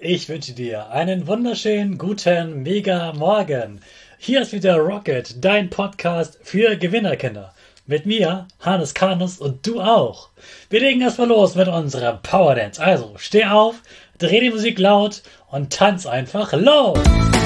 Ich wünsche dir einen wunderschönen, guten, mega Morgen. Hier ist wieder Rocket, dein Podcast für Gewinnerkinder. Mit mir, Hannes Karnes und du auch. Wir legen erstmal los mit unserem Power Dance. Also, steh auf, dreh die Musik laut und tanz einfach los.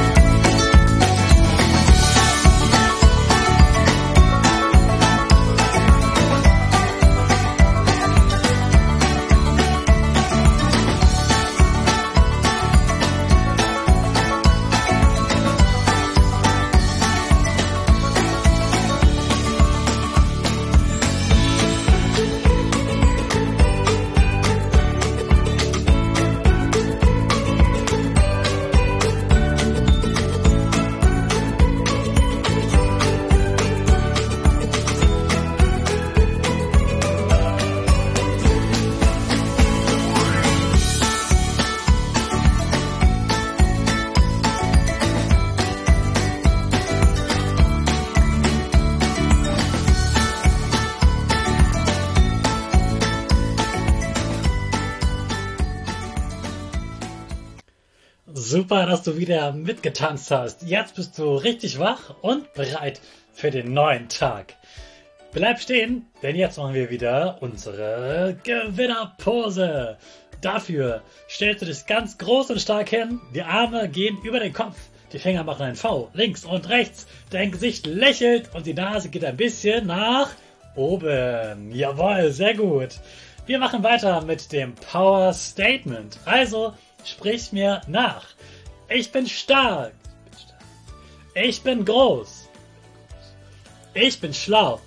Super, dass du wieder mitgetanzt hast. Jetzt bist du richtig wach und bereit für den neuen Tag. Bleib stehen, denn jetzt machen wir wieder unsere Gewinnerpose. Dafür stellst du dich ganz groß und stark hin, die Arme gehen über den Kopf, die Finger machen ein V, links und rechts, dein Gesicht lächelt und die Nase geht ein bisschen nach oben. Jawohl, sehr gut. Wir machen weiter mit dem Power Statement. Also sprich mir nach. Ich bin stark. Ich bin groß. Ich bin schlau.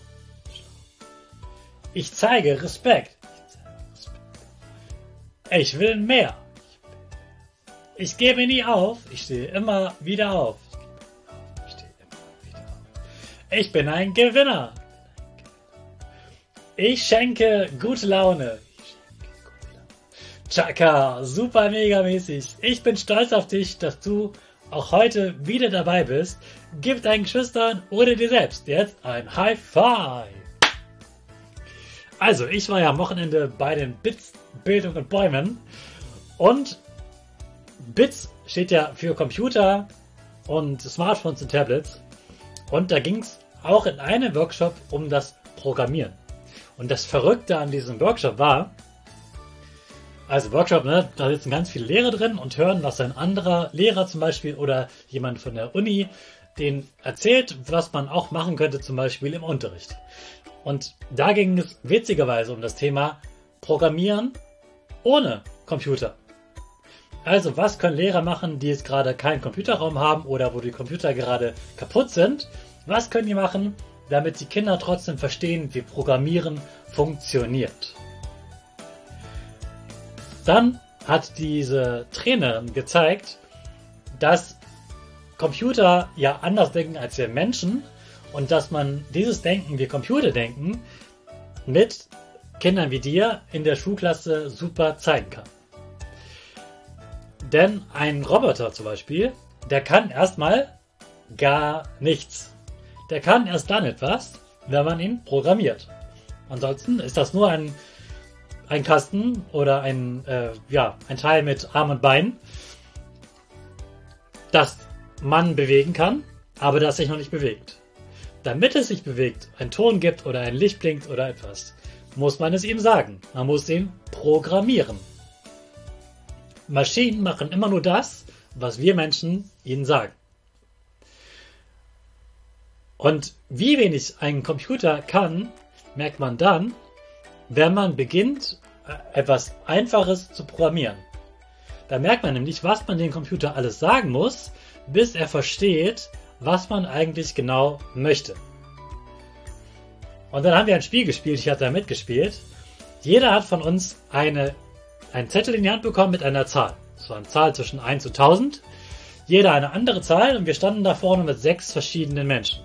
Ich zeige Respekt. Ich will mehr. Ich gebe nie auf. Ich stehe immer wieder auf. Ich bin ein Gewinner. Ich schenke gute Laune. Chaka, super mega mäßig. Ich bin stolz auf dich, dass du auch heute wieder dabei bist. Gib deinen Geschwistern oder dir selbst jetzt ein High Five. Also, ich war ja am Wochenende bei den BITS Bildung und Bäumen und BITS steht ja für Computer und Smartphones und Tablets und da ging es auch in einem Workshop um das Programmieren. Und das Verrückte an diesem Workshop war, also Workshop, ne, da sitzen ganz viele Lehrer drin und hören, was ein anderer Lehrer zum Beispiel oder jemand von der Uni denen erzählt, was man auch machen könnte, zum Beispiel im Unterricht. Und da ging es witzigerweise um das Thema Programmieren ohne Computer. Also was können Lehrer machen, die jetzt gerade keinen Computerraum haben oder wo die Computer gerade kaputt sind? Was können die machen, damit die Kinder trotzdem verstehen, wie Programmieren funktioniert? Dann hat diese Trainerin gezeigt, dass Computer ja anders denken als wir Menschen und dass man dieses Denken, wie Computer denken, mit Kindern wie dir in der Schulklasse super zeigen kann. Denn ein Roboter zum Beispiel, der kann erstmal gar nichts. Der kann erst dann etwas, wenn man ihn programmiert. Ansonsten ist das nur ein Kasten oder ein Teil mit Arm und Bein, das man bewegen kann, aber das sich noch nicht bewegt. Damit es sich bewegt, ein Ton gibt oder ein Licht blinkt oder etwas, muss man es ihm sagen. Man muss ihn programmieren. Maschinen machen immer nur das, was wir Menschen ihnen sagen. Und wie wenig ein Computer kann, merkt man dann, wenn man beginnt, etwas Einfaches zu programmieren. Da merkt man nämlich, was man dem Computer alles sagen muss, bis er versteht, was man eigentlich genau möchte. Und dann haben wir ein Spiel gespielt, ich hatte da mitgespielt. Jeder hat von uns einen Zettel in die Hand bekommen mit einer Zahl. Das war eine Zahl zwischen 1 und 1000. Jeder eine andere Zahl und wir standen da vorne mit 6 verschiedenen Menschen.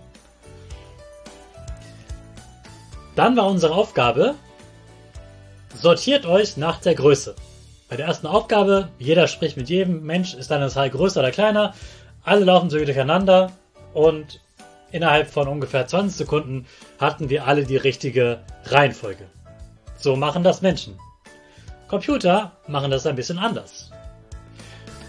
Dann war unsere Aufgabe, sortiert euch nach der Größe. Bei der ersten Aufgabe, jeder spricht mit jedem Mensch, ist eine Zahl größer oder kleiner. Alle laufen so durcheinander und innerhalb von ungefähr 20 Sekunden hatten wir alle die richtige Reihenfolge. So machen das Menschen. Computer machen das ein bisschen anders.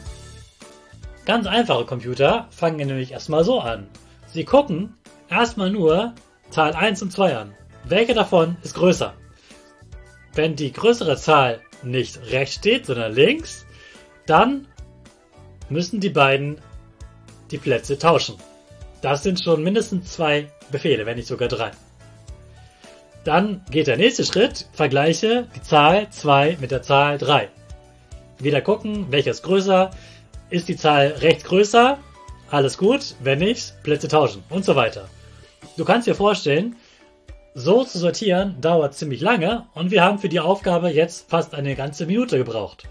Ganz einfache Computer fangen nämlich erstmal so an. Sie gucken erstmal nur Zahl 1 und 2 an. Welche davon ist größer? Wenn die größere Zahl nicht rechts steht, sondern links, dann müssen die beiden die Plätze tauschen. Das sind schon mindestens 2 Befehle, wenn nicht sogar 3. Dann geht der nächste Schritt, vergleiche die Zahl 2 mit der Zahl 3. Wieder gucken, welches ist größer. Ist die Zahl rechts größer? Alles gut, wenn nicht, Plätze tauschen und so weiter. Du kannst dir vorstellen, so zu sortieren dauert ziemlich lange und wir haben für die Aufgabe jetzt fast eine ganze Minute gebraucht.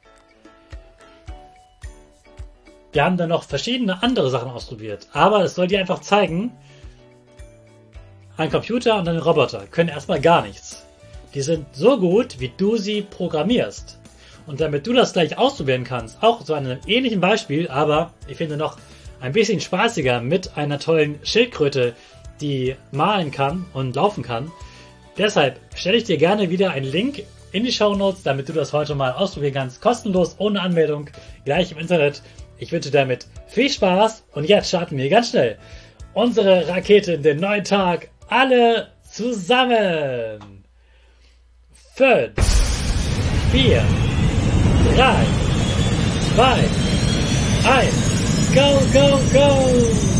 Wir haben dann noch verschiedene andere Sachen ausprobiert, aber es soll dir einfach zeigen, ein Computer und ein Roboter können erstmal gar nichts. Die sind so gut, wie du sie programmierst. Und damit du das gleich ausprobieren kannst, auch so einem ähnlichen Beispiel, aber ich finde noch ein bisschen spaßiger mit einer tollen Schildkröte, die malen kann und laufen kann. Deshalb stelle ich dir gerne wieder einen Link in die Shownotes, damit du das heute mal ausprobieren kannst. Kostenlos, ohne Anmeldung, gleich im Internet. Ich wünsche dir damit viel Spaß und jetzt starten wir ganz schnell unsere Rakete in den neuen Tag. Alle zusammen. 5, 4, 3, 2, 1, go, go, go!